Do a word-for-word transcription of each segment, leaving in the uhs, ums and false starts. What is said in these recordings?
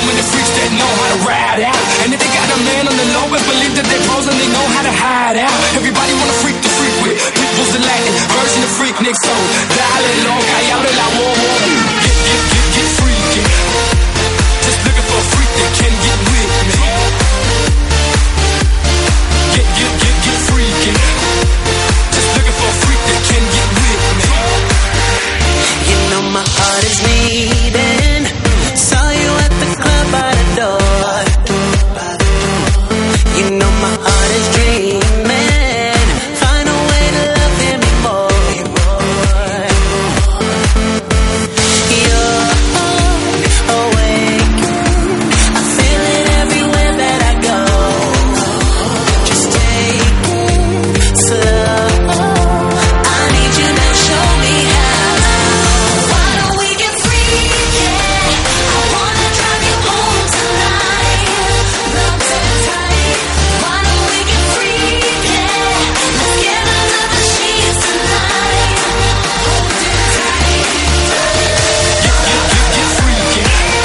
many freaks that know how to ride out. And if they got a man on the low, and believe that they're pros and they know how to hide out. Everybody wanna freak the freak with Pitbull's the Latin version of Freaknik, so dale loca y abre la boca. Get, get, get, get freaky. Just looking for a freak that can get with me. Get, get, get, get freaky. Just looking for a freak that can get with me. You know my heart is bleeding. Saw you at the club by the door. You know my heart is dreaming. Find a way to love him more. You're awake. I feel it everywhere that I go. Just take it slow. I need you to show me how. Why don't we get freaky? I wanna drive you home tonight. Love so tight. Why don't we get freaky? Let's get under the sheets tonight. Hold it tight. Get, get, get, get freaky.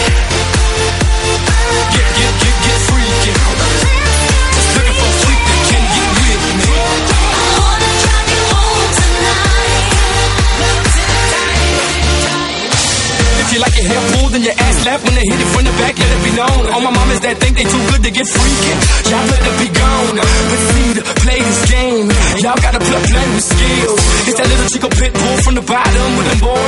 Get, get, get, get freaky. Just looking for a freak that can get with me. I wanna drive you home tonight. Love so tight. If you like your hair pulled and your ass slapped when they hit it from the back, let it be known. All my mamas that think they too good to get freaky, y'all better be gone. But see, to play this game, y'all gotta play, play with skills. It's that little Chico Pitbull from the bottom with them boys